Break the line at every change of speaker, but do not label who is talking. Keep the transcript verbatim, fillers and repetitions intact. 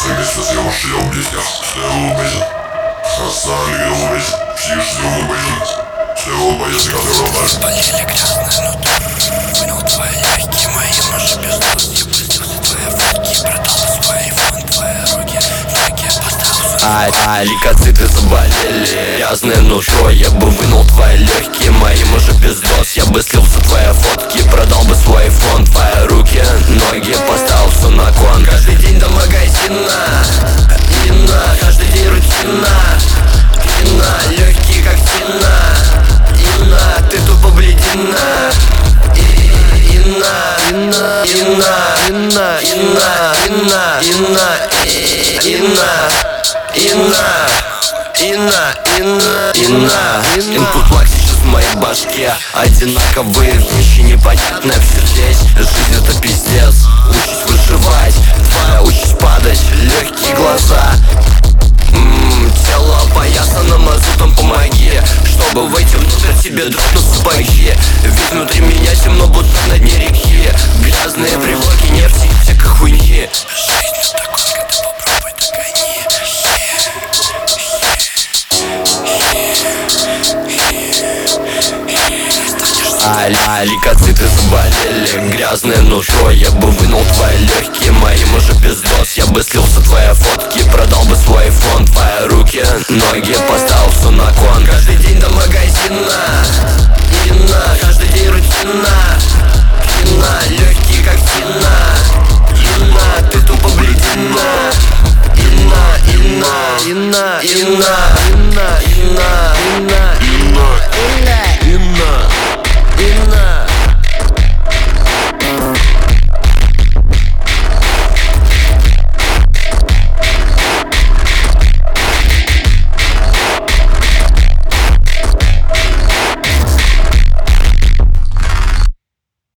Mesut yavaş yavaş devam edin. Hastanelik devam edin. Psikiş devam edin. Devam edin. Devam edin.
Спалили грязный нутро. Вынул твои легкие, мои мыши без доз. Я пустился твои фотки, продал бы свой айфон. Твои руки, ноги поставил.
А, а лейкоциты заболели, грязное нутро. Я бы вынул твои легкие, мои мыши без доз. Я бы слился твои фотки, продал бы свой айфон. Твои руки, ноги поставил все на кон. Каждый день до магазина, Инна, каждый день рутина. Инна, легкие как тина. Инна, ты тупо бледина. Инна, Инна, Инна, Инна, Инна, Инна, Инна, Инна, Инна, Инна, Инна, Инна. Инпут лак сейчас в моей башке. Одинаковые вещи, непонятно все здесь. Жизнь это пиздец, учись выживать. Твоя учись падать, легкие глаза. Ммм, тело опоясано мазутом, помоги, чтобы войти внутрь тебе дрогнут сапоги. Ведь внутри меня темно, будто на дне реки. Грязные привоки, нефти и всякой хуйни.
Жизнь такой, когда попробуй догони.
А, а лейкоциты заболели, грязное нутро. Я бы вынул твои легкие, мои мыши без доз. Я бы слился твои фотки, продал бы свой айфон. Твои руки, ноги поставил все на кон. Каждый день до магазина, Инна, каждый день рутина. Инна,